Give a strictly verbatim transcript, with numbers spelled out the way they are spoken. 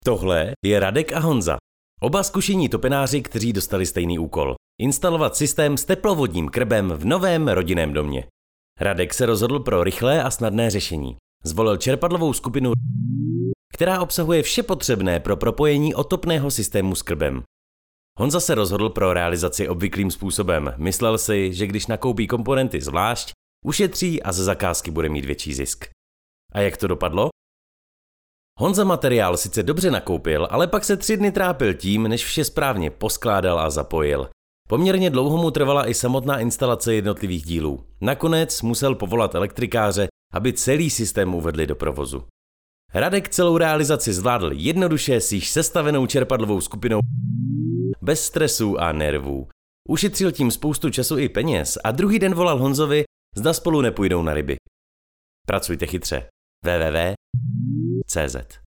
Tohle je Radek a Honza. Oba zkušení topenáři, kteří dostali stejný úkol. Instalovat systém s teplovodním krbem v novém rodinném domě. Radek se rozhodl pro rychlé a snadné řešení. Zvolil čerpadlovou skupinu, která obsahuje vše potřebné pro propojení otopného systému s krbem. Honza se rozhodl pro realizaci obvyklým způsobem. Myslel si, že když nakoupí komponenty zvlášť, ušetří a ze zakázky bude mít větší zisk. A jak to dopadlo? Honza materiál sice dobře nakoupil, ale pak se tři dny trápil tím, než vše správně poskládal a zapojil. Poměrně dlouho mu trvala i samotná instalace jednotlivých dílů. Nakonec musel povolat elektrikáře, aby celý systém uvedli do provozu. Radek celou realizaci zvládl jednoduše s již sestavenou čerpadlovou skupinou bez stresu a nervů. Ušetřil tím spoustu času i peněz a druhý den volal Honzovi, zda spolu nepůjdou na ryby. Pracujte chytře. w w w tečka c z